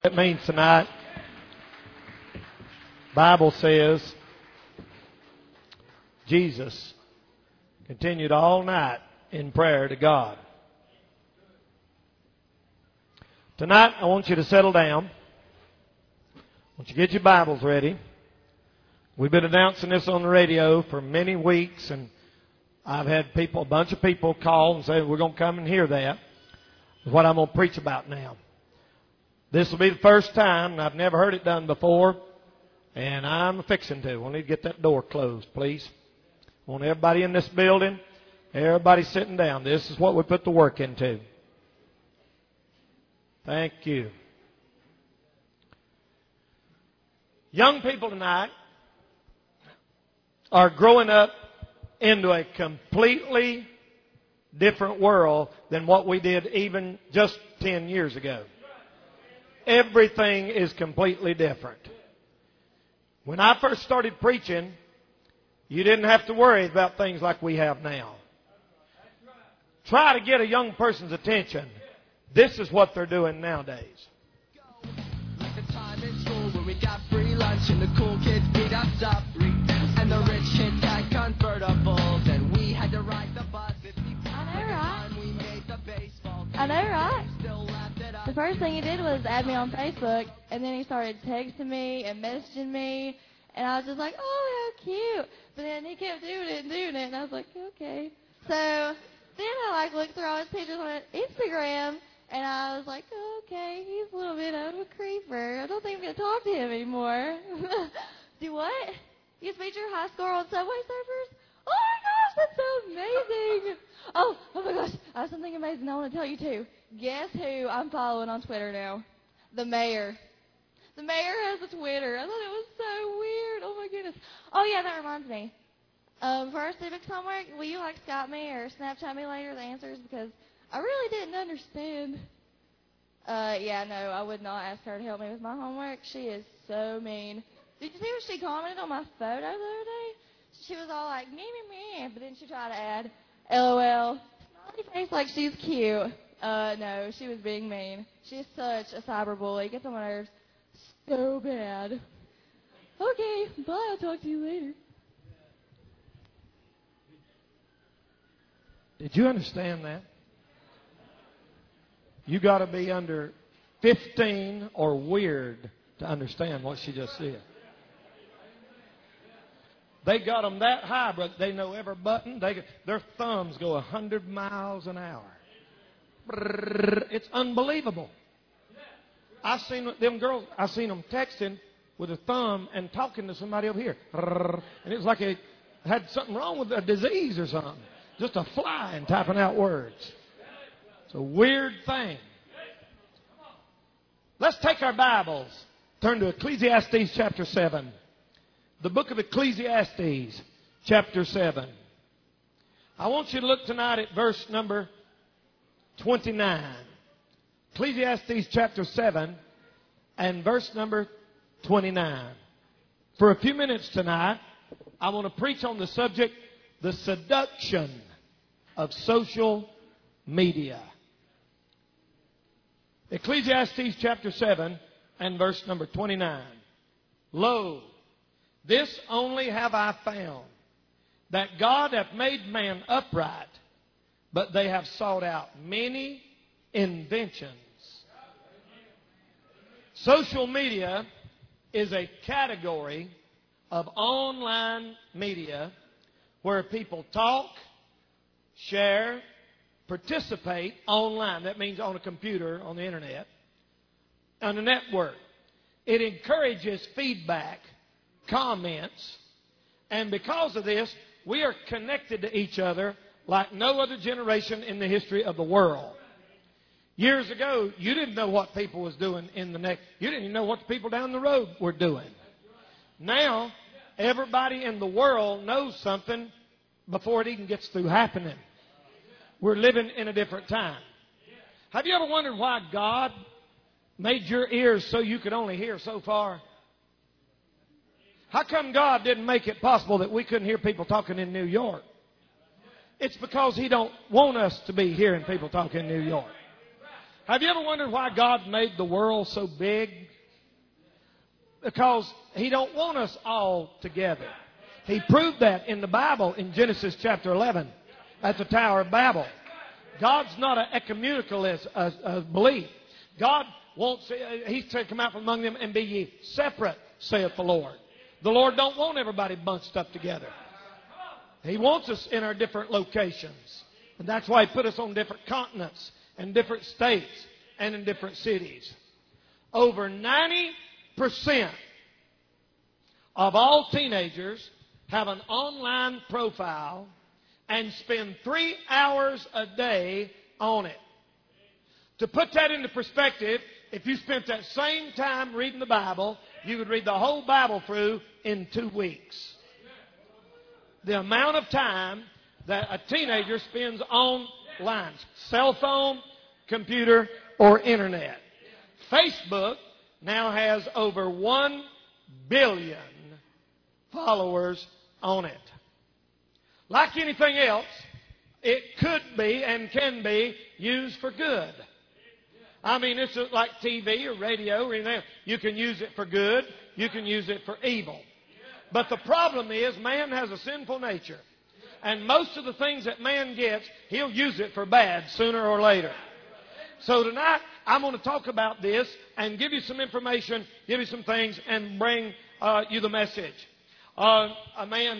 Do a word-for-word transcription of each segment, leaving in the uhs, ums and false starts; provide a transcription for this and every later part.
It means tonight, Bible says, Jesus continued all night in prayer to God. Tonight, I want you to settle down. I want you to get your Bibles ready. We've been announcing this on the radio for many weeks, and I've had people, a bunch of people call and say, we're going to come and hear that. That's what I'm going to preach about now. This will be the first time, and I've never heard it done before, and I'm fixing to. We'll need to get that door closed, please. I want everybody in this building, everybody sitting down. This is what we put the work into. Thank you. Young people tonight are growing up into a completely different world than what we did even just ten years ago. Everything is completely different. When I first started preaching, you didn't have to worry about things like we have now. Try to get a young person's attention. This is what they're doing nowadays. Like the time in school where we got free lunch and the cool kids beat us up, and the rich kids had convertibles and we had to ride the bus. I know, right? I know, right? The first thing he did was add me on Facebook, and then he started texting me and messaging me, and I was just like, oh, how cute. But then he kept doing it and doing it, and I was like, okay. So then I like looked through all his pictures on Instagram, and I was like, oh, okay, he's a little bit of a creeper. I don't think I'm going to talk to him anymore. Do what? You feature high score on Subway Surfers? Oh, my gosh, that's so amazing. Oh, oh, my gosh, I have something amazing I want to tell you, too. Guess who I'm following on Twitter now? The mayor. The mayor has a Twitter. I thought it was so weird. Oh, my goodness. Oh, yeah, that reminds me. Um, for our civics homework, will you, like, Skype me or Snapchat me later the answers? Because I really didn't understand. Uh, yeah, no, I would not ask her to help me with my homework. She is so mean. Did you see what she commented on my photo the other day? She was all like, me, me, me, but then she tried to add, LOL, smiley face like she's cute. Uh, no, she was being mean. She's such a cyber bully. Gets on my nerves so bad. Okay, bye. I'll talk to you later. Did you understand that? You got to be under fifteen or weird to understand what she just said. They got them that high, but they know every button. They their thumbs go a hundred miles an hour. It's unbelievable. I've seen them girls. I've seen them texting with a thumb and talking to somebody over here, and it was like it had something wrong with a disease or something. Just a fly and typing out words. It's a weird thing. Let's take our Bibles. Turn to Ecclesiastes chapter seven. The book of Ecclesiastes chapter seven. I want you to look tonight at verse number twenty-nine. Ecclesiastes chapter seven and verse number twenty-nine. For a few minutes tonight, I want to preach on the subject, the seduction of social media. Ecclesiastes chapter seven and verse number twenty-nine. Lo, this only have I found, that God hath made man upright, but they have sought out many inventions. Social media is a category of online media where people talk, share, participate online. That means on a computer, on the internet, on a network. It encourages feedback, comments, and because of this, we are connected to each other like no other generation in the history of the world. Years ago, you didn't know what people was doing in the next. You didn't even know what the people down the road were doing. Now, everybody in the world knows something before it even gets through happening. We're living in a different time. Have you ever wondered why God made your ears so you could only hear so far? How come God didn't make it possible that we couldn't hear people talking in New York? It's because He don't want us to be hearing people talking in New York. Have you ever wondered why God made the world so big? Because He don't want us all together. He proved that in the Bible in Genesis chapter eleven at the Tower of Babel. God's not an ecumenical uh, uh, belief. God wants, He said, come out from among them and be ye separate, saith the Lord. The Lord don't want everybody bunched up together. He wants us in our different locations. And that's why He put us on different continents and different states and in different cities. Over ninety percent of all teenagers have an online profile and spend three hours a day on it. To put that into perspective, if you spent that same time reading the Bible, you would read the whole Bible through in two weeks. The amount of time that a teenager spends online, cell phone, computer, or internet. Facebook now has over one billion followers on it. Like anything else, it could be and can be used for good. I mean, it's like T V or radio or anything. You can use it for good. You can use it for evil. But the problem is man has a sinful nature. And most of the things that man gets, he'll use it for bad sooner or later. So tonight, I'm going to talk about this and give you some information, give you some things, and bring uh, you the message. Uh, a man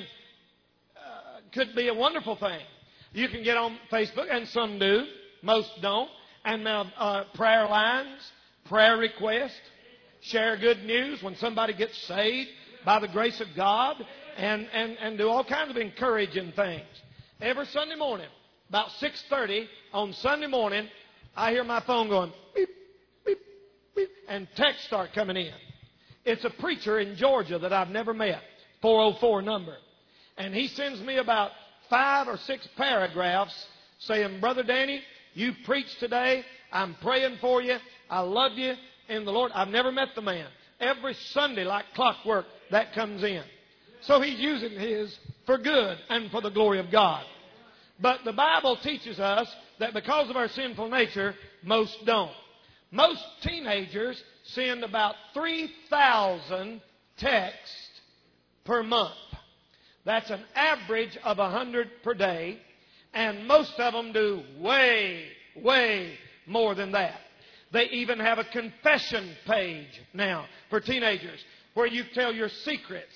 uh, could be a wonderful thing. You can get on Facebook, and some do. Most don't. And now uh, prayer lines, prayer requests, share good news when somebody gets saved by the grace of God, and, and, and do all kinds of encouraging things. Every Sunday morning, about six thirty on Sunday morning, I hear my phone going beep, beep, beep, and texts start coming in. It's a preacher in Georgia that I've never met, four oh four number. And he sends me about five or six paragraphs saying, Brother Danny, you preached today. I'm praying for you. I love you in the Lord. I've never met the man. Every Sunday, like clockwork, that comes in. So he's using his for good and for the glory of God. But the Bible teaches us that because of our sinful nature, most don't. Most teenagers send about three thousand texts per month. That's an average of one hundred per day. And most of them do way, way more than that. They even have a confession page now for teenagers where you tell your secrets.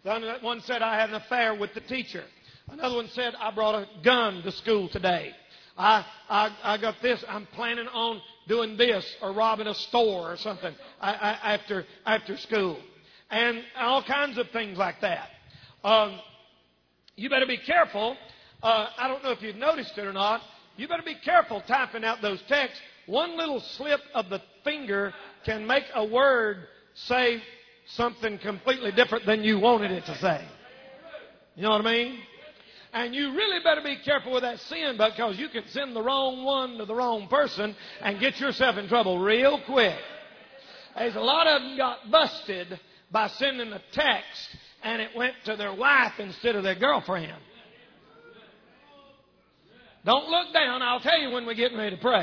One said, I had an affair with the teacher. Another one said, I brought a gun to school today. I, I, I got this. I'm planning on doing this or robbing a store or something I, I, after, after school. And all kinds of things like that. Um, you better be careful. Uh, I don't know if you've noticed it or not. You better be careful typing out those texts. One little slip of the finger can make a word say something completely different than you wanted it to say. You know what I mean? And you really better be careful with that sin, because you can send the wrong one to the wrong person and get yourself in trouble real quick. There's a lot of them got busted by sending a text and it went to their wife instead of their girlfriend. Don't look down. I'll tell you when we're getting ready to pray.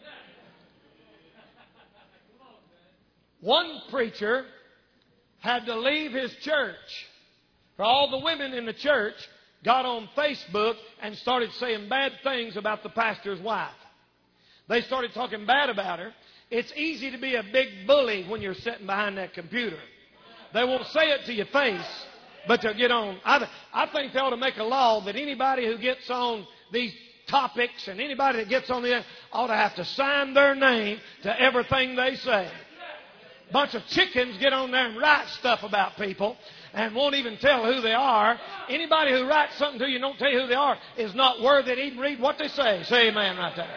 One preacher had to leave his church. For all the women in the church got on Facebook and started saying bad things about the pastor's wife. They started talking bad about her. It's easy to be a big bully when you're sitting behind that computer. They won't say it to your face, but they'll get on. I, I think they ought to make a law that anybody who gets on these topics and anybody that gets on the ought to have to sign their name to everything they say. Bunch of chickens get on there and write stuff about people and won't even tell who they are. Anybody who writes something to you and don't tell you who they are is not worthy to even read what they say. Say amen right there.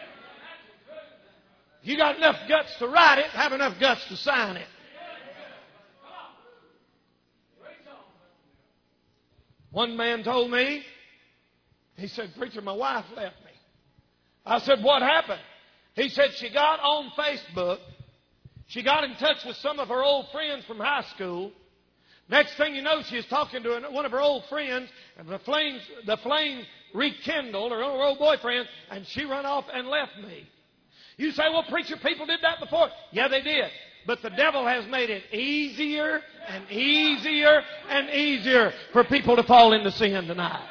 If you got enough guts to write it, have enough guts to sign it. One man told me, he said, Preacher, my wife left me. I said, what happened? He said she got on Facebook. She got in touch with some of her old friends from high school. Next thing you know, she was talking to one of her old friends, and the flames, the flame rekindled, her old boyfriend, and she run off and left me. You say, well, preacher, people did that before. Yeah, they did. But the devil has made it easier and easier and easier for people to fall into sin tonight.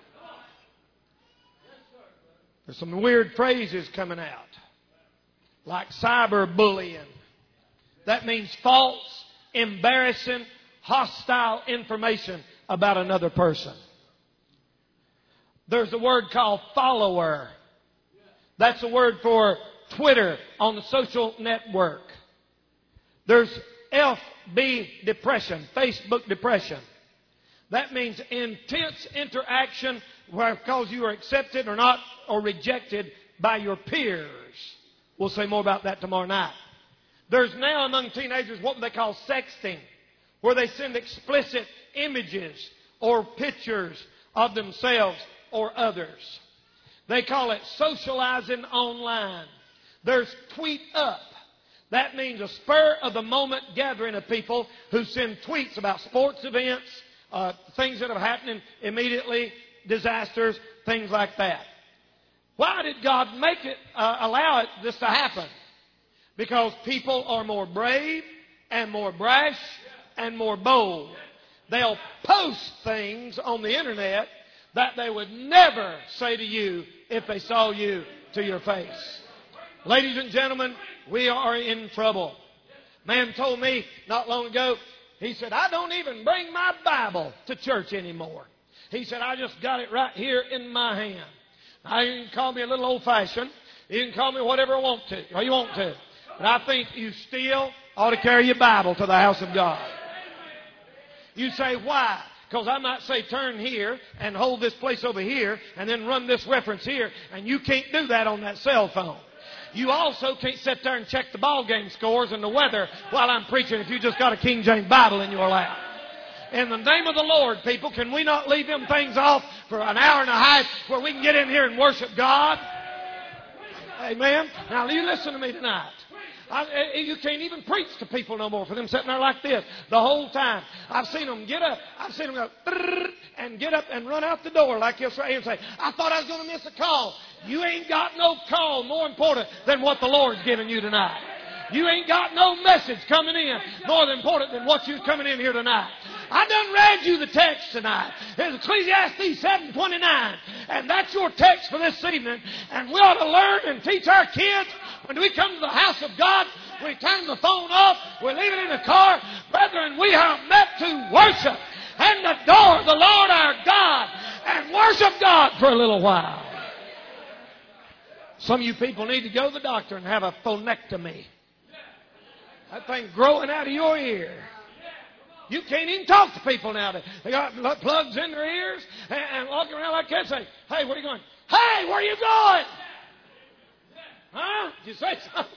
There's some weird phrases coming out, like cyberbullying. That means false, embarrassing, hostile information about another person. There's a word called follower. That's a word for Twitter on the social network. There's F B depression, Facebook depression. That means intense interaction because you are accepted or not or rejected by your peers. We'll say more about that tomorrow night. There's now among teenagers what they call sexting, where they send explicit images or pictures of themselves or others. They call it socializing online. There's tweet up. That means a spur-of-the-moment gathering of people who send tweets about sports events, uh, things that are happening immediately, disasters, things like that. Why did God make it, uh, allow it, this to happen? Because people are more brave and more brash and more bold. They'll post things on the internet that they would never say to you if they saw you to your face. Ladies and gentlemen, we are in trouble. Man told me not long ago, he said, I don't even bring my Bible to church anymore. He said, I just got it right here in my hand. Now, you can call me a little old-fashioned. You can call me whatever I want to, or you want to. But I think you still ought to carry your Bible to the house of God. You say, why? Because I might say turn here and hold this place over here and then run this reference here. And you can't do that on that cell phone. You also can't sit there and check the ball game scores and the weather while I'm preaching if you just got a King James Bible in your lap. In the name of the Lord, people, can we not leave them things off for an hour and a half where we can get in here and worship God? Amen. Now, you listen to me tonight. I, you can't even preach to people no more for them sitting there like this the whole time. I've seen them get up. I've seen them go and get up and run out the door like this right here and say, I thought I was going to miss a call. You ain't got no call more important than what the Lord's giving you tonight. You ain't got no message coming in more important than what you're coming in here tonight. I done read you the text tonight. It's Ecclesiastes seven twenty-nine. And that's your text for this evening. And we ought to learn and teach our kids when we come to the house of God. We turn the phone off. We leave it in the car. Brethren, we are met to worship and adore the Lord our God and worship God for a little while. Some of you people need to go to the doctor and have a phonectomy. That thing growing out of your ear. You can't even talk to people nowadays. They got plugs in their ears and, and walking around like that and say, hey, where are you going? Hey, where are you going? Huh? Did you say something?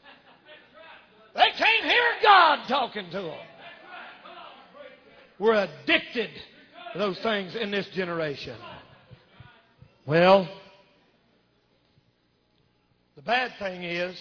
They can't hear God talking to them. We're addicted to those things in this generation. Well, the bad thing is,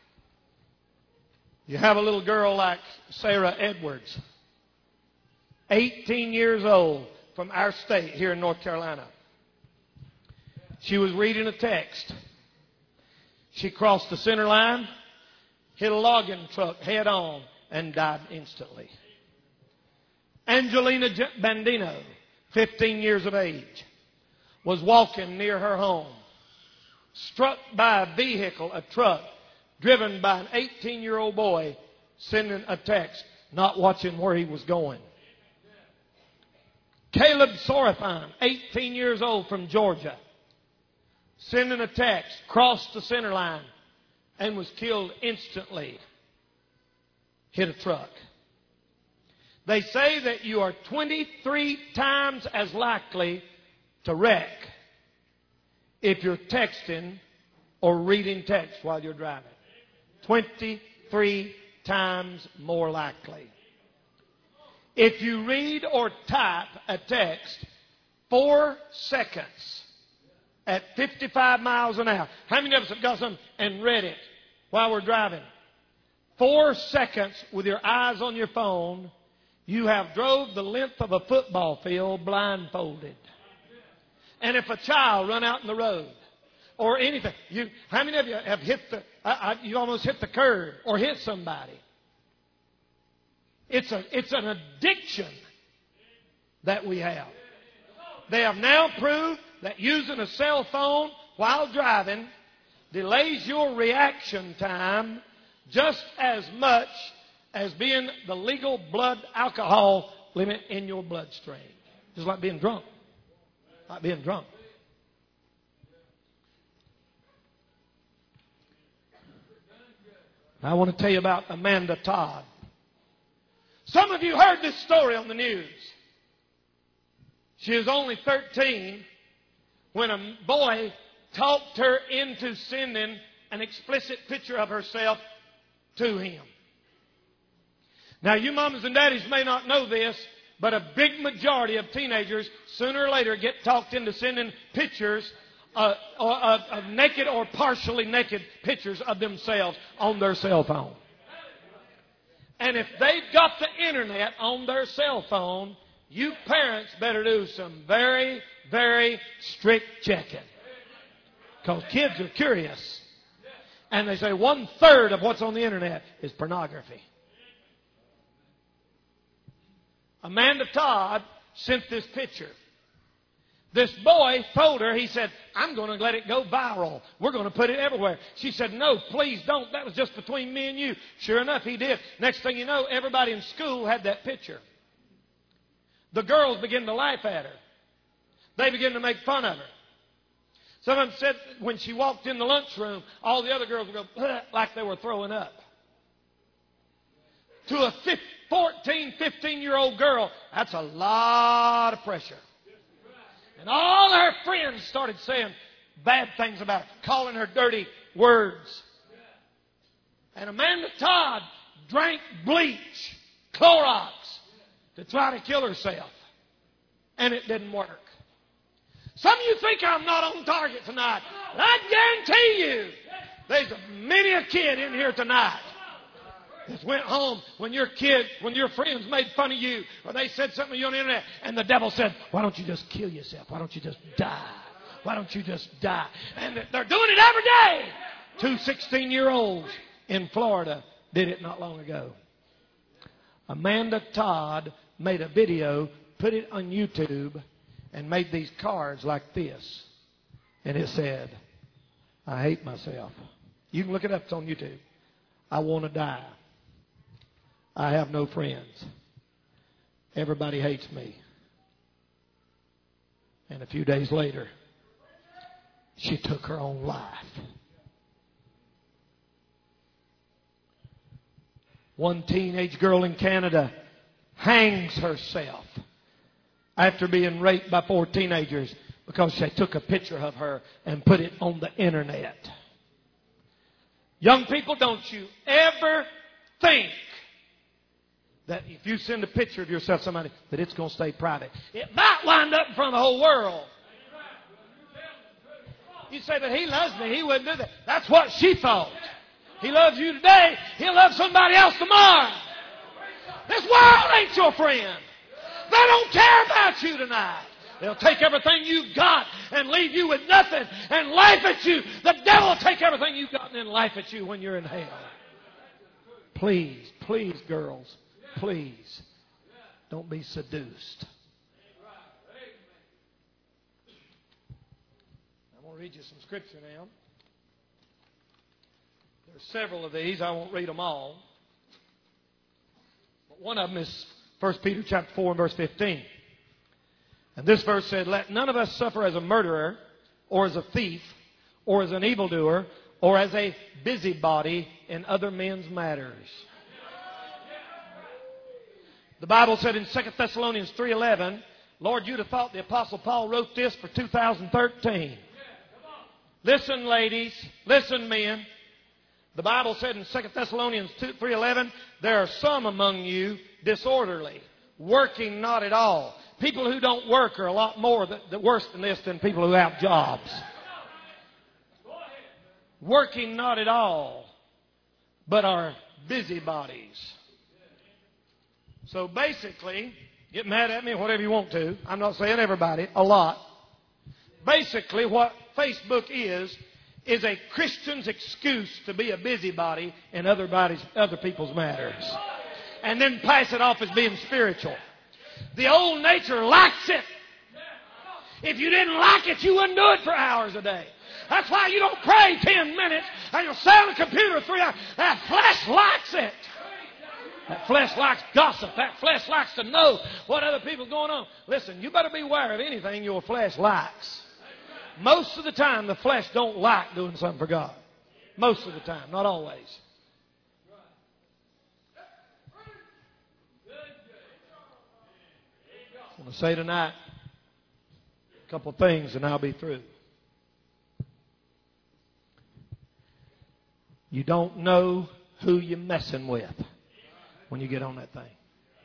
you have a little girl like Sarah Edwards, eighteen years old, from our state here in North Carolina. She was reading a text. She crossed the center line, hit a logging truck head on, and died instantly. Angelina Bandino, fifteen years of age, was walking near her home, struck by a vehicle, a truck, driven by an eighteen-year-old boy sending a text, not watching where he was going. Caleb Sorathan, eighteen years old, from Georgia, sending a text, crossed the center line, and was killed instantly. Hit a truck. They say that you are twenty-three times as likely to wreck if you're texting or reading text while you're driving. twenty-three times more likely. If you read or type a text four seconds at fifty-five miles an hour. How many of us have got something and read it while we're driving? Four seconds with your eyes on your phone, you have drove the length of a football field blindfolded. And if a child run out in the road or anything, you, how many of you have hit the I, I, you almost hit the curb or hit somebody. It's a, it's an addiction that we have. They have now proved that using a cell phone while driving delays your reaction time just as much as being the legal blood alcohol limit in your bloodstream. Just like being drunk. Like being drunk. I want to tell you about Amanda Todd. Some of you heard this story on the news. She was only thirteen when a boy talked her into sending an explicit picture of herself to him. Now, you mamas and daddies may not know this, but a big majority of teenagers sooner or later get talked into sending pictures uh, of, of naked or partially naked pictures of themselves on their cell phone. And if they've got the internet on their cell phone, you parents better do some very, very strict checking. Because kids are curious. And they say one third of what's on the internet is pornography. Amanda Todd sent this picture. This boy told her, he said, I'm going to let it go viral. We're going to put it everywhere. She said, no, please don't. That was just between me and you. Sure enough, he did. Next thing you know, everybody in school had that picture. The girls began to laugh at her. They began to make fun of her. Some of them said when she walked in the lunchroom, all the other girls would go like they were throwing up. To a fourteen, fifteen-year-old girl, that's a lot of pressure. And all her friends started saying bad things about her, calling her dirty words. And Amanda Todd drank bleach, Clorox, to try to kill herself. And it didn't work. Some of you think I'm not on target tonight. I guarantee you there's many a kid in here tonight that went home when your kid, when your friends made fun of you or they said something to you on the internet and the devil said, why don't you just kill yourself? Why don't you just die? Why don't you just die? And they're doing it every day. Two sixteen-year-olds in Florida did it not long ago. Amanda Todd made a video, put it on YouTube, and made these cards like this. And it said, I hate myself. You can look it up. It's on YouTube. I want to die. I have no friends. Everybody hates me. And a few days later, she took her own life. One teenage girl in Canada hangs herself after being raped by four teenagers because they took a picture of her and put it on the internet. Young people, don't you ever think that if you send a picture of yourself to somebody, that it's going to stay private. It might wind up in front of the whole world. You say, but he loves me. He wouldn't do that. That's what she thought. He loves you today. He'll love somebody else tomorrow. This world ain't your friend. They don't care about you tonight. They'll take everything you've got and leave you with nothing and laugh at you. The devil will take everything you've got and then laugh at you when you're in hell. Please, please, girls, please, don't be seduced. I'm going to read you some scripture now. There's several of these. I won't read them all. But one of them is First Peter chapter four and verse fifteen. And this verse said, let none of us suffer as a murderer, or as a thief, or as an evildoer, or as a busybody in other men's matters. The Bible said in Second Thessalonians three eleven, Lord, you'd have thought the Apostle Paul wrote this for two thousand thirteen. Listen, ladies. Listen, men. The Bible said in Second Thessalonians three eleven, there are some among you disorderly, working not at all. People who don't work are a lot more th- th- worse than this than people who have jobs. Working not at all, but are busybodies. So basically, get mad at me, whatever you want to. I'm not saying everybody, a lot. Basically, what Facebook is, is a Christian's excuse to be a busybody in other, bodies, other people's matters. And then pass it off as being spiritual. The old nature likes it. If you didn't like it, you wouldn't do it for hours a day. That's why you don't pray ten minutes and you'll sit on the computer three hours. That flesh likes it. That flesh likes gossip. That flesh likes to know what other people are going on. Listen, you better beware of anything your flesh likes. Most of the time, the flesh don't like doing something for God. Most of the time, not always. I want to say tonight a couple of things and I'll be through. You don't know who you're messing with when you get on that thing.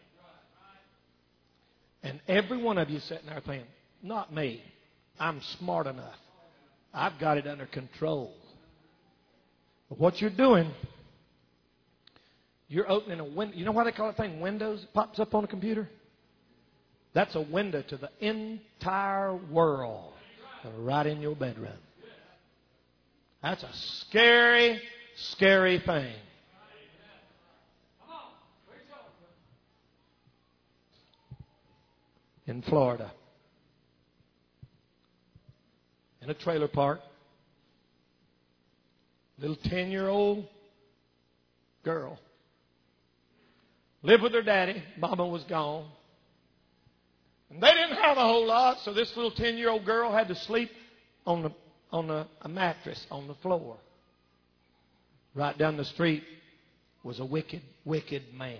And every one of you sitting there thinking, not me. I'm smart enough. I've got it under control. But what you're doing, you're opening a window. You know why they call that thing Windows? It pops up on a computer. That's a window to the entire world right in your bedroom. That's a scary, scary thing. In Florida, in a trailer park, little ten-year-old girl lived with her daddy. Mama was gone. And they didn't have a whole lot, so this little ten-year-old girl had to sleep on the on a, a mattress on the floor. Right down the street was a wicked, wicked man.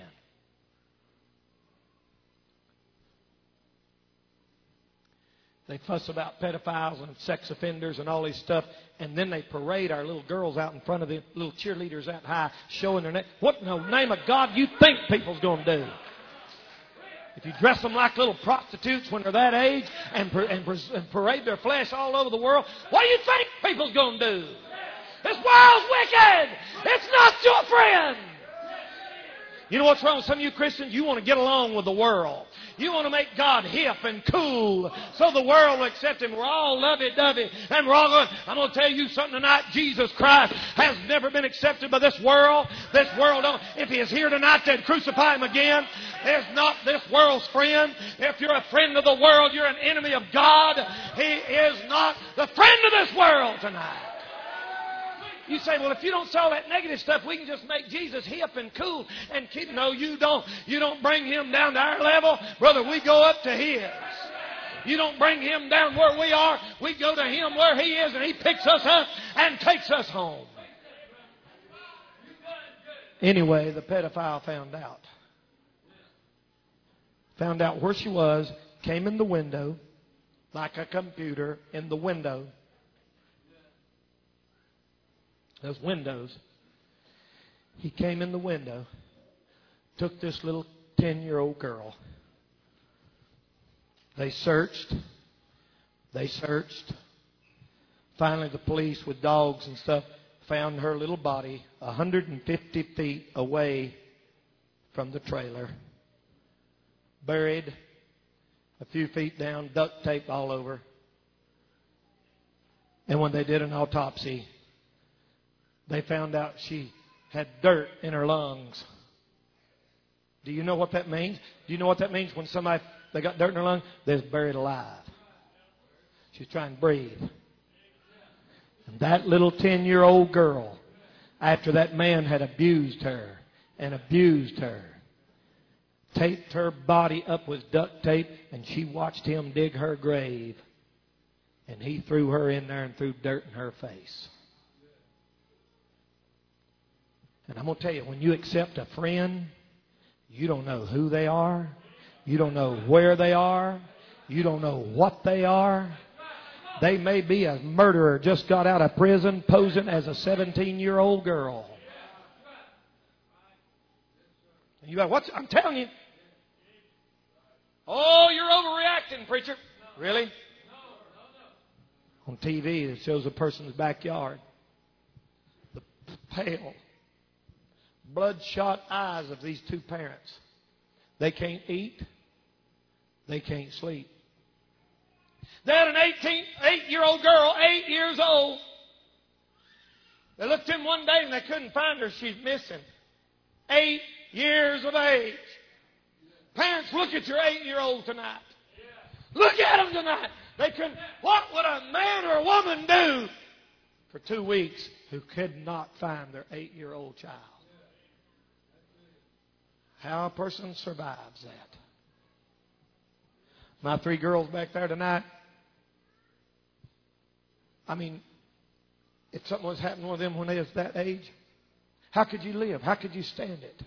They fuss about pedophiles and sex offenders and all this stuff, and then they parade our little girls out in front of the little cheerleaders out high, showing their neck. What in the name of God you think people's going to do? If you dress them like little prostitutes when they're that age and, and, and parade their flesh all over the world, what do you think people's going to do? This world's wicked. It's not your friend. You know what's wrong with some of you Christians? You want to get along with the world. You want to make God hip and cool so the world will accept Him. We're all lovey-dovey and we're all going, I'm going to tell you something tonight. Jesus Christ has never been accepted by this world. This world, don't, if He is here tonight, they'd crucify Him again. There's not this world's friend. If you're a friend of the world, you're an enemy of God. He is not the friend of this world tonight. You say, well, if you don't sell that negative stuff, we can just make Jesus hip and cool and keep. No, you don't. You don't bring Him down to our level. Brother, we go up to His. You don't bring Him down where we are. We go to Him where He is, and He picks us up and takes us home. Anyway, the pedophile found out. Found out where she was, came in the window, like a computer in the window. Those windows. He came in the window, took this little ten-year-old girl. They searched. They searched. Finally, the police with dogs and stuff found her little body one hundred fifty feet away from the trailer. Buried a few feet down, duct tape all over. And when they did an autopsy, they found out she had dirt in her lungs. Do you know what that means? Do you know what that means when somebody, they got dirt in her lungs? They're buried alive. She's trying to breathe. And that little ten-year-old girl, after that man had abused her and abused her, taped her body up with duct tape, and she watched him dig her grave. And he threw her in there and threw dirt in her face. And I'm going to tell you, when you accept a friend, you don't know who they are. You don't know where they are. You don't know what they are. They may be a murderer just got out of prison posing as a seventeen-year-old girl. And you go, what's, I'm telling you. Oh, you're overreacting, preacher. Really? On T V, it shows a person's backyard. The pale, bloodshot eyes of these two parents. They can't eat. They can't sleep. They had an eighteen, eight-year-old girl, eight years old, They looked in one day and they couldn't find her. She's missing. Eight years of age. Parents, look at your eight-year-old tonight. Look at them tonight. They couldn't. What would a man or a woman do for two weeks who could not find their eight-year-old child? How a person survives that. My three girls back there tonight, I mean, if something was happening with them when they was that age, how could you live? How could you stand it?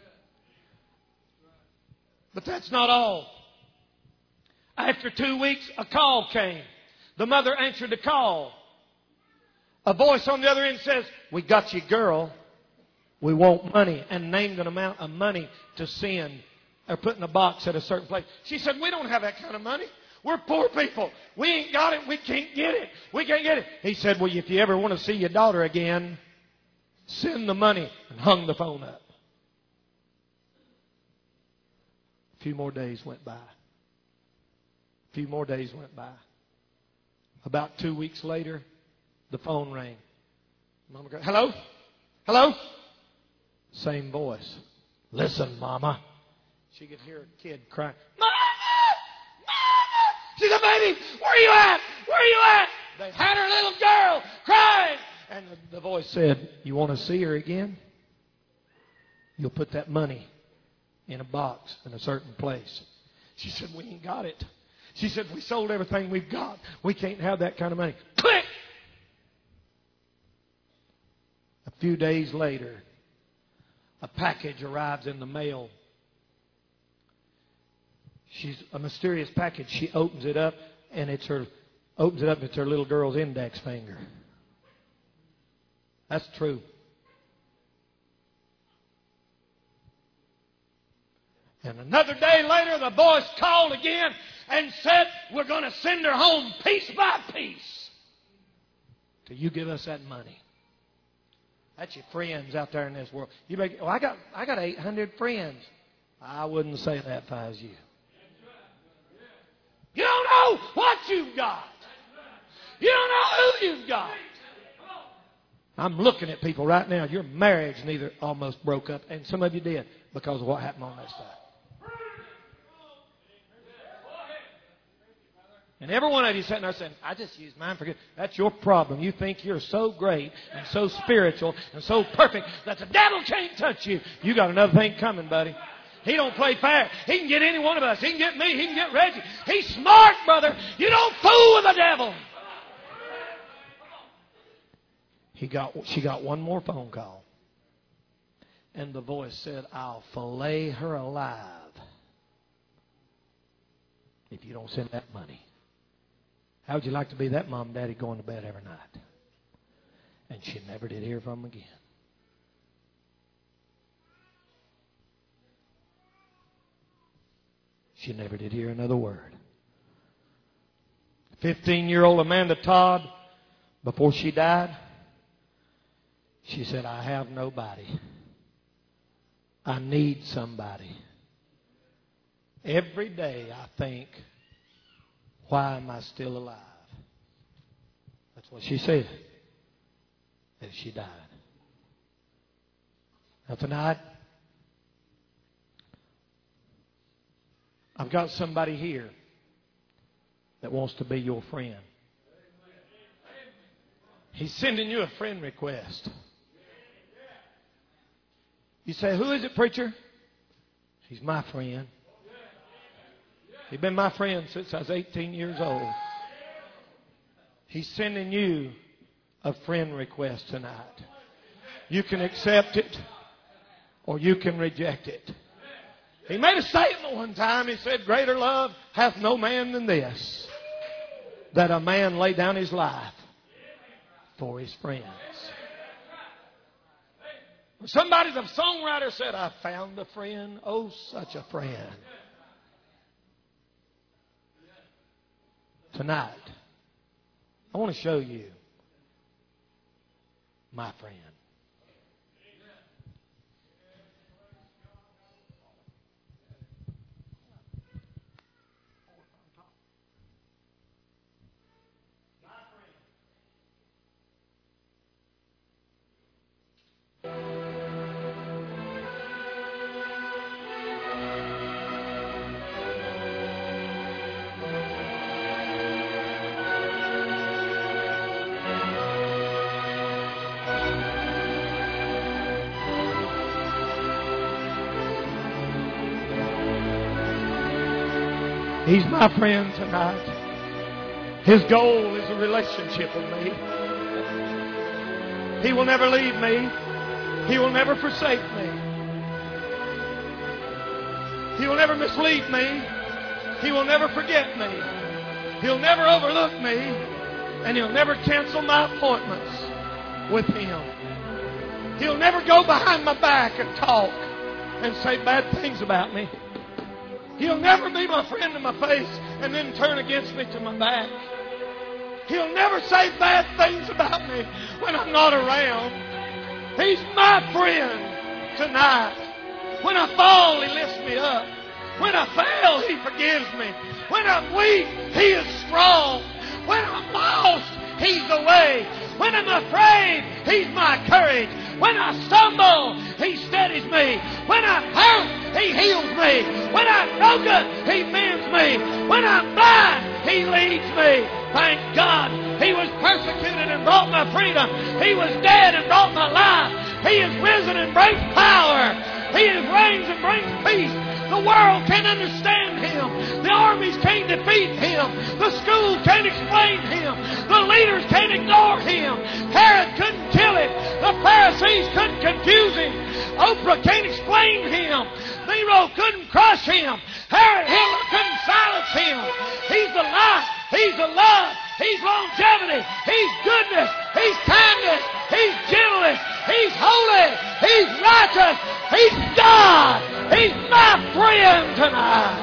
But that's not all. After two weeks, a call came. The mother answered the call. A voice on the other end says, "We got you, girl. We want money," and named an amount of money to send or put in a box at a certain place. She said, "We don't have that kind of money. We're poor people. We ain't got it. We can't get it. We can't get it." He said, "Well, if you ever want to see your daughter again, send the money," and hung the phone up. A few more days went by. A few more days went by. About two weeks later, the phone rang. Mama goes, "Hello? Hello?" Same voice. "Listen, Mama." She could hear a kid crying. "Mama! Mama!" She said, "Baby, where are you at? Where are you at?" They had her little girl crying. And the, the voice said, "You want to see her again? You'll put that money in a box in a certain place." She said, "We ain't got it." She said, "We sold everything we've got. We can't have that kind of money." Click! A few days later, a package arrives in the mail. She's a mysterious package. She opens it up, and it's her opens it up. And it's her little girl's index finger. That's true. And another day later, the voice called again and said, "We're going to send her home piece by piece till you give us that money." That's your friends out there in this world. You may, "Oh, I got, I got eight hundred friends." I wouldn't say that if I was you. You don't know what you've got. You don't know who you've got. I'm looking at people right now. Your marriage neither almost broke up, and some of you did because of what happened on that side. And every one of you sitting there saying, "I just use mine for good." That's your problem. You think you're so great and so spiritual and so perfect that the devil can't touch you. You got another thing coming, buddy. He don't play fair. He can get any one of us. He can get me. He can get Reggie. He's smart, brother. You don't fool with the devil. He got, she got one more phone call. And the voice said, "I'll fillet her alive if you don't send that money." How would you like to be that mom and daddy going to bed every night? And she never did hear from him again. She never did hear another word. fifteen-year-old Amanda Todd, before she died, she said, "I have nobody. I need somebody. Every day I think, why am I still alive?" That's what she said as she died. Now tonight, I've got somebody here that wants to be your friend. He's sending you a friend request. You say, "Who is it, preacher?" He's my friend. He's been my friend since I was eighteen years old. He's sending you a friend request tonight. You can accept it or you can reject it. He made a statement one time. He said, "Greater love hath no man than this, that a man lay down his life for his friends." Somebody, the songwriter said, "I found a friend, oh, such a friend." Tonight, I want to show you my friend. He's my friend tonight. His goal is a relationship with me. He will never leave me. He will never forsake me. He will never mislead me. He will never forget me. He'll never overlook me. And He'll never cancel my appointments with Him. He'll never go behind my back and talk and say bad things about me. He'll never be my friend to my face and then turn against me to my back. He'll never say bad things about me when I'm not around. He's my friend tonight. When I fall, He lifts me up. When I fail, He forgives me. When I'm weak, He is strong. When I'm lost, He's the way. When I'm afraid, He's my courage. When I stumble, He steadies me. When I'm hurt, He heals me. When I'm broken, He mends me. When I'm blind, He leads me. Thank God He was persecuted and brought my freedom. He was dead and brought my life. He is risen and brings power. He is reigns and brings peace. The world can't understand Him. The armies can't defeat Him. The schools can't explain Him. The leaders can't ignore Him. Herod couldn't kill Him. The Pharisees couldn't confuse Him. Oprah can't explain Him. Nero couldn't crush Him. Herod Hitler couldn't silence Him. He's the life. He's the love. He's longevity. He's goodness. He's kindness. He's gentleness. He's holy. He's righteous. He's God. He's my friend tonight.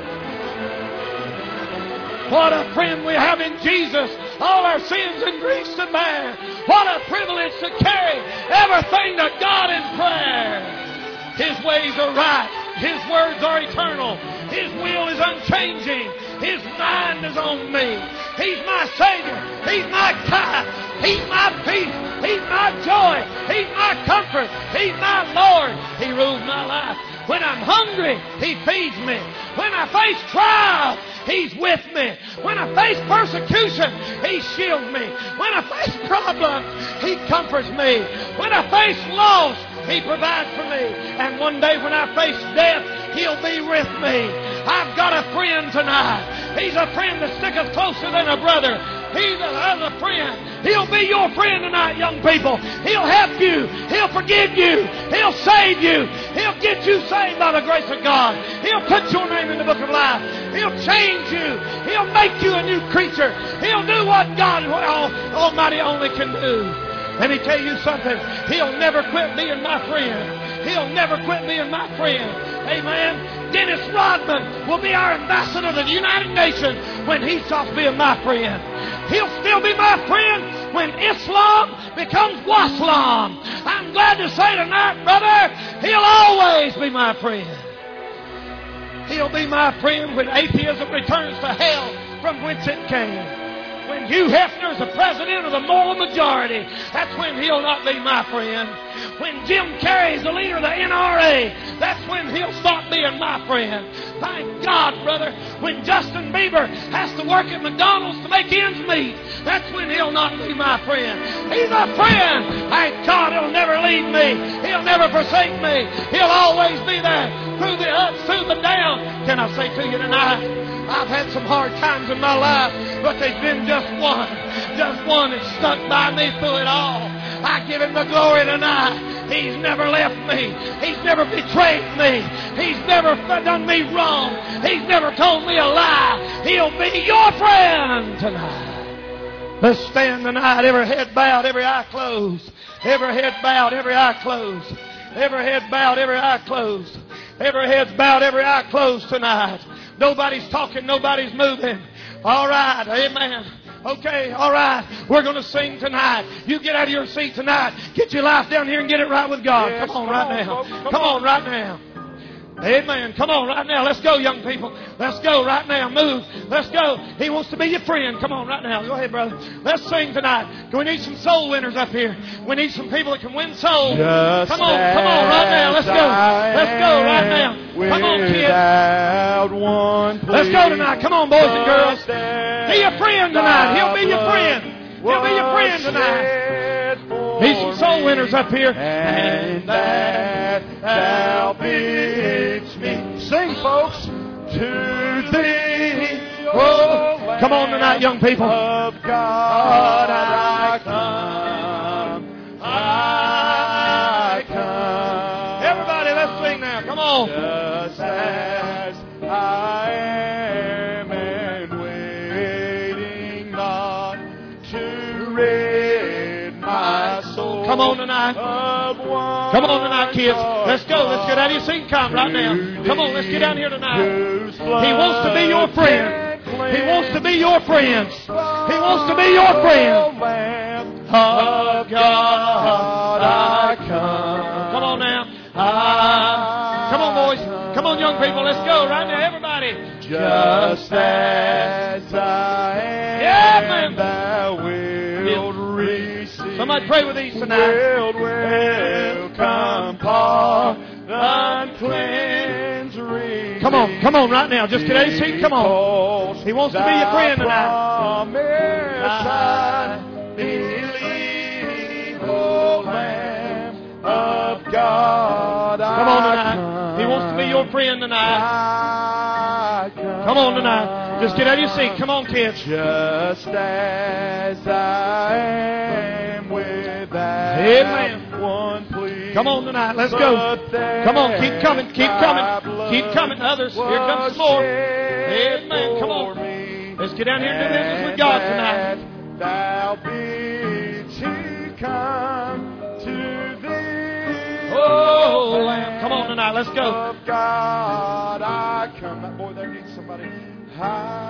What a friend we have in Jesus. All our sins and griefs to bear. What a privilege to carry everything to God in prayer. His ways are right. His words are eternal. His will is unchanging. His mind is on me. He's my Savior. He's my God. He's my peace. He's my joy. He's my comfort. He's my Lord. He rules my life. When I'm hungry, He feeds me. When I face trials, He's with me. When I face persecution, He shields me. When I face problems, He comforts me. When I face loss, He provides for me. And one day when I face death, He'll be with me. I've got a friend tonight. He's a friend that sticketh closer than a brother. He that has a friend. He'll be your friend tonight, young people. He'll help you. He'll forgive you. He'll save you. He'll get you saved by the grace of God. He'll put your name in the book of life. He'll change you. He'll make you a new creature. He'll do what God Almighty only can do. Let me tell you something. He'll never quit being my friend. He'll never quit being my friend. Amen. Dennis Rodman will be our ambassador to the United Nations when he stops being my friend. He'll still be my friend when Islam becomes Waslam. I'm glad to say tonight, brother, He'll always be my friend. He'll be my friend when atheism returns to hell from whence it came. When Hugh Hefner is the president of the moral majority, that's when He'll not be my friend. When Jim Carrey is the leader of the N R A, that's when He'll stop being my friend. Thank God, brother. When Justin Bieber has to work at McDonald's to make ends meet, that's when He'll not be my friend. He's a friend. Thank God He'll never leave me. He'll never forsake me. He'll always be there through the ups, through the downs. Can I say to you tonight, I've had some hard times in my life, but there's been just one. Just one that stuck by me through it all. I give Him the glory tonight. He's never left me. He's never betrayed me. He's never done me wrong. He's never told me a lie. He'll be your friend tonight. Let's stand tonight. Every head bowed, every eye closed. Every head bowed, every eye closed. Every head bowed, every eye closed. Every head's bowed, every eye closed tonight. Nobody's talking, nobody's moving. All right, amen. Okay, all right. We're going to sing tonight. You get out of your seat tonight. Get your life down here and get it right with God. Yes, come on come right on, now. folks, come Come on on. right now. Amen. Come on right now. Let's go, young people. Let's go right now. Move. Let's go. He wants to be your friend. Come on right now. Go ahead, brother. Let's sing tonight. We need some soul winners up here. We need some people that can win souls. Just Come on. Come on right now. Let's go. Let's go right now. Come on, kids. Without one plea. Let's go tonight. Come on, boys and girls. Just Be your friend tonight. He'll be your friend. He'll be your friend was tonight. shed for Need some soul me, winners up here. And that salvates me. Sing, folks. To thee Lamb Come on tonight, young people. of God, I come. I come. Everybody, let's sing now. Come on. Just as I am and waiting not to rid my soul. Come on tonight. Of one Come on tonight, kids. Let's go. Let's get out of your seat. Come right now. Come on, let's get down here tonight. He wants to be your friend. He wants to be your friend. He wants to be your friend. Of God, I come. Come on now. Ah, come on, boys. Come on, young people. Let's go right now, everybody. Just as I am, Yeah, man. thou wilt receive. Somebody pray with these tonight. Wilt welcome, pardon, cleanse, redeem. Come on, come on right now. Just get out of your seat. Come on. He wants to be your friend tonight. I believe, O Lamb of God. Come on tonight. He wants to be your friend tonight. Come on tonight. Just get out of your seat. Come on, kids. Just as I am without Amen. one plea. Come on tonight. Let's go. Come on. Keep coming. Keep coming. Keep coming. Others. Here comes some more. Amen. Come on. Let's get down here and do business with God tonight. Thou bidst he come to thee. Oh, Lamb. Come on tonight. Let's go. Of God, I come. That boy there needs somebody. I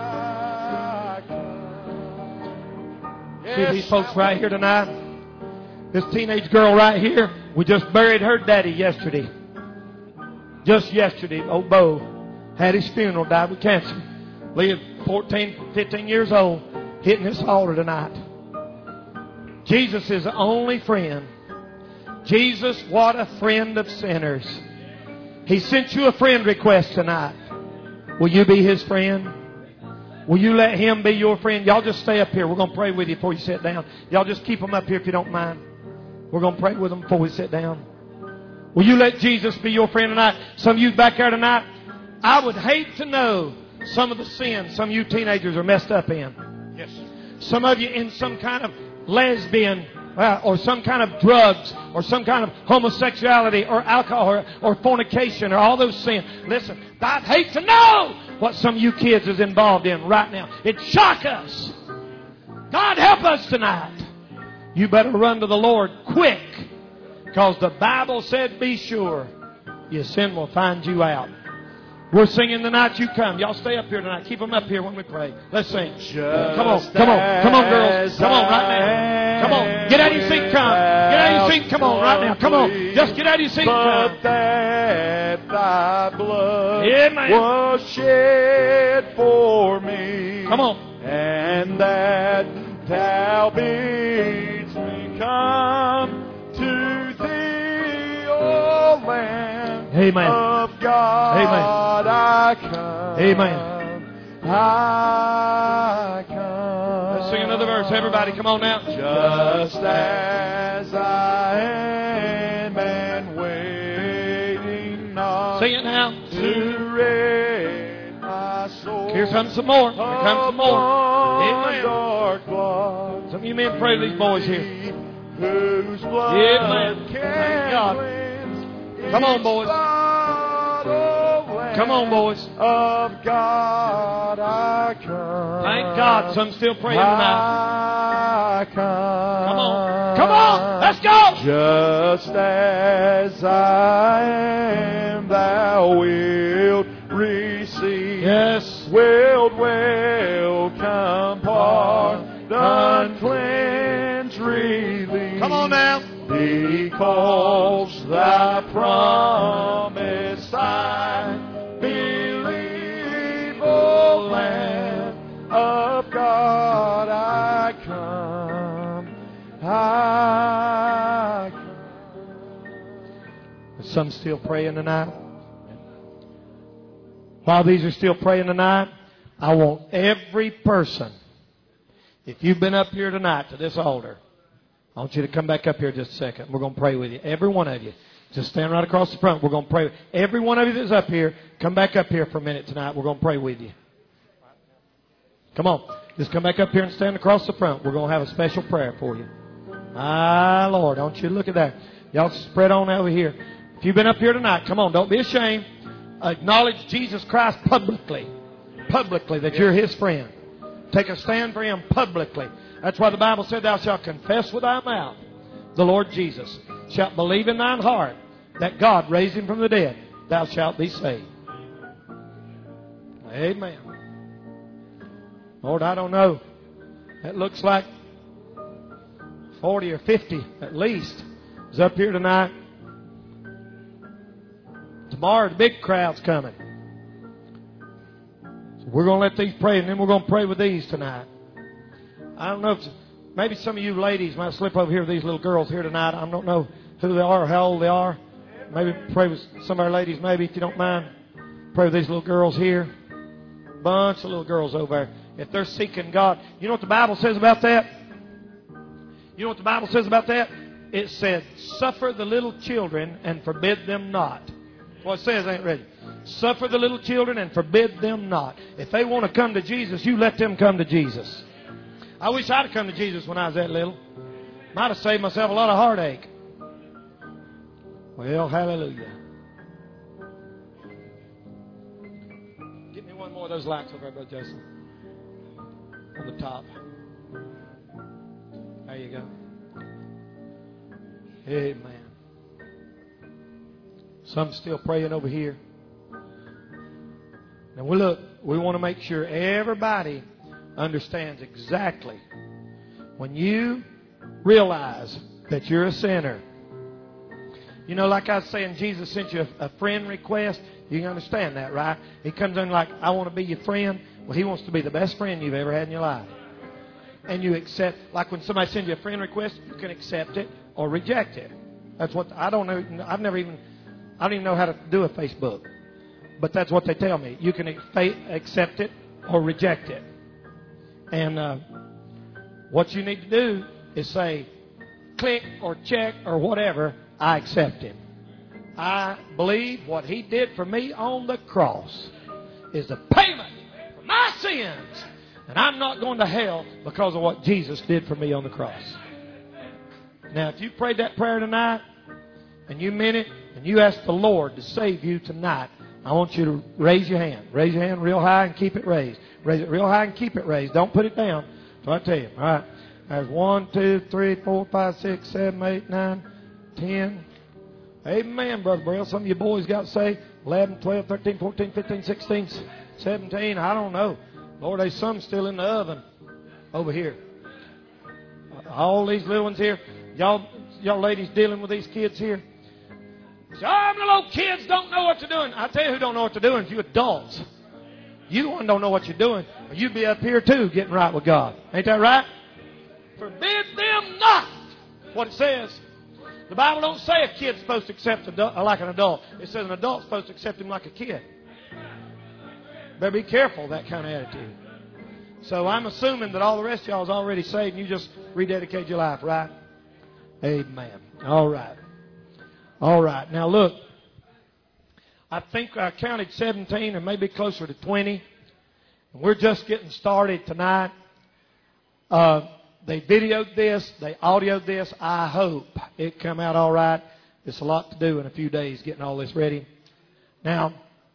come. See these folks right here tonight? This teenage girl right here, we just buried her daddy yesterday. Just yesterday, old Bo had his funeral, died with cancer. Lived fourteen, fifteen years old, hitting this altar tonight. Jesus is the only friend. Jesus, what a friend of sinners. He sent you a friend request tonight. Will you be his friend? Will you let him be your friend? Y'all just stay up here. We're going to pray with you before you sit down. Y'all just keep them up here if you don't mind. We're going to pray with them before we sit down. Will you let Jesus be your friend tonight? Some of you back there tonight, I would hate to know some of the sins some of you teenagers are messed up in. Yes. Some of you in some kind of lesbian uh, or some kind of drugs or some kind of homosexuality or alcohol or, or fornication or all those sins. Listen, I'd hate to know what some of you kids is involved in right now. It'd shock us. God help us tonight. You better run to the Lord quick, because the Bible said, be sure your sin will find you out. We're singing tonight, you come. Y'all stay up here tonight. Keep them up here when we pray. Let's sing. Come on, come on, come on, girls. Come on right now. Come on. Get out of your seat, come. Get out of your seat, come on right now. Come on. Just get out of your seat, come. But that thy blood Yeah, man. was shed for me. Come on. And that thou bidst me come to thee, O Lamb Amen. of God. Amen. I come. Amen. I come. Let's sing another verse. Everybody, come on now. Just as I am and waiting not Sing it now. to rid my soul. Here comes some more. Here comes some more. Amen. Dark blood, Some of you men pray to these boys here. whose blood Amen. can Thank God. cleanse. Come on, boys. Blood, O Lamb Come on, boys. of God, I come. Thank God. Some still praying tonight. I come. Come on. Come on. Let's go. Just as I am, thou wilt receive. Yes. Wilt welcome, pardon, cleanse, release. Come on now. Because thy promise I believe, O Lamb of God, I come. I come. Some still praying tonight. While these are still praying tonight, I want every person, if you've been up here tonight to this altar, I want you to come back up here just a second. We're going to pray with you. Every one of you. Just stand right across the front. We're going to pray. Every one of you that's up here, come back up here for a minute tonight. We're going to pray with you. Come on. Just come back up here and stand across the front. We're going to have a special prayer for you. Ah, Lord, don't you look at that. Y'all spread on over here. If you've been up here tonight, come on, don't be ashamed. Acknowledge Jesus Christ publicly. Publicly, that you're His friend. Take a stand for Him publicly. That's why the Bible said, thou shalt confess with thy mouth the Lord Jesus. Shalt believe in thine heart that God raised Him from the dead. Thou shalt be saved. Amen. Lord, I don't know. It looks like forty or fifty at least is up here tonight. Tomorrow the big crowd's coming. So we're going to let these pray, and then we're going to pray with these tonight. I don't know if maybe some of you ladies might slip over here with these little girls here tonight. I don't know who they are or how old they are. Maybe pray with some of our ladies, maybe, if you don't mind. Pray with these little girls here. Bunch of little girls over there. If they're seeking God. You know what the Bible says about that? You know what the Bible says about that? It said, suffer the little children and forbid them not. That's what it says, ain't it, ready? Suffer the little children and forbid them not. If they want to come to Jesus, you let them come to Jesus. I wish I'd have come to Jesus when I was that little. Might have saved myself a lot of heartache. Well, hallelujah. Get me one more of those lights over there, Brother Jason. On the top. There you go. Amen. Some still praying over here. Now, we look, we want to make sure everybody understands exactly when you realize that you're a sinner. You know, like I was saying, Jesus sent you a, a friend request. You can understand that, right? He comes in like, I want to be your friend. Well, He wants to be the best friend you've ever had in your life. And you accept, like when somebody sends you a friend request, you can accept it or reject it. That's what, I don't know, I've never even, I don't even know how to do a Facebook. But that's what they tell me. You can accept it or reject it. And uh, what you need to do is say, click or check or whatever, I accept Him. I believe what He did for me on the cross is the payment for my sins. And I'm not going to hell because of what Jesus did for me on the cross. Now, if you prayed that prayer tonight and you meant it and you asked the Lord to save you tonight, I want you to raise your hand. Raise your hand real high and keep it raised. Raise it real high and keep it raised. Don't put it down. So I tell you. All right. There's one, two, three, four, five, six, seven, eight, nine, ten. Amen, Brother Braille. Some of you boys got saved. eleven, twelve, thirteen, fourteen, fifteen, sixteen, seventeen. I don't know. Lord, there's some still in the oven over here. All these little ones here. Y'all, y'all ladies dealing with these kids here. Some little kids don't know what they're doing. I tell you who don't know what they're doing. You adults. You the one don't know what you're doing. You'd be up here too getting right with God. Ain't that right? Forbid them not. What it says. The Bible don't say a kid's supposed to accept adult, like an adult. It says an adult's supposed to accept him like a kid. Better be careful of that kind of attitude. So I'm assuming that all the rest of y'all is already saved and you just rededicate your life, right? Amen. All right. All right. Now look, I think I counted seventeen or maybe closer to twenty. And we're just getting started tonight. Uh, they videoed this. They audioed this. I hope it come out all right. It's a lot to do in a few days getting all this ready. Now,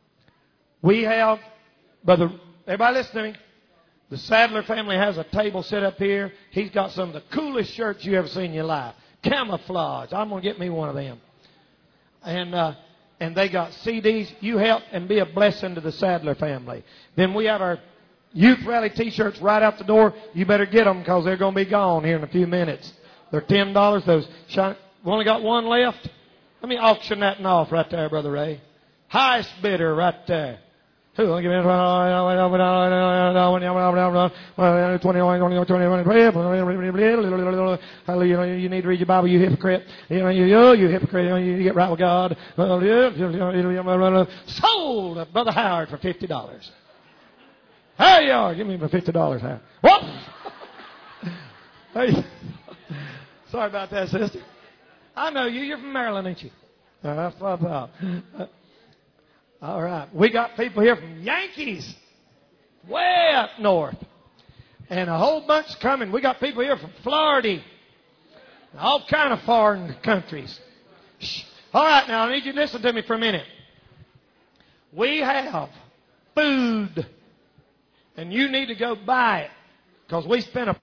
we have, brother, everybody listen to me. The Sadler family has a table set up here. He's got some of the coolest shirts you ever seen in your life. Camouflage. I'm going to get me one of them. And uh, and they got C Ds. You help and be a blessing to the Sadler family. Then we have our Youth Rally T-shirts right out the door. You better get them because they're going to be gone here in a few minutes. They're ten dollars. Those shine, we only got one left. Let me auction that one off right there, Brother Ray. Highest bidder right there. Who? Give me you need to read your Bible, you hypocrite. You you hypocrite. You get right with God. Sold Brother Howard for fifty dollars. There you are. Give me my fifty dollars, Howard. Whoops. Hey. Sorry about that, sister. I know you. You're from Maryland, ain't you? Uh, that's what I thought. Uh, all right. We got people here from Yankees, way up north. And a whole bunch coming. We got people here from Florida. All kind of foreign countries. Shh. All right, now, I need you to listen to me for a minute. We have food. And you need to go buy it. Because we spent a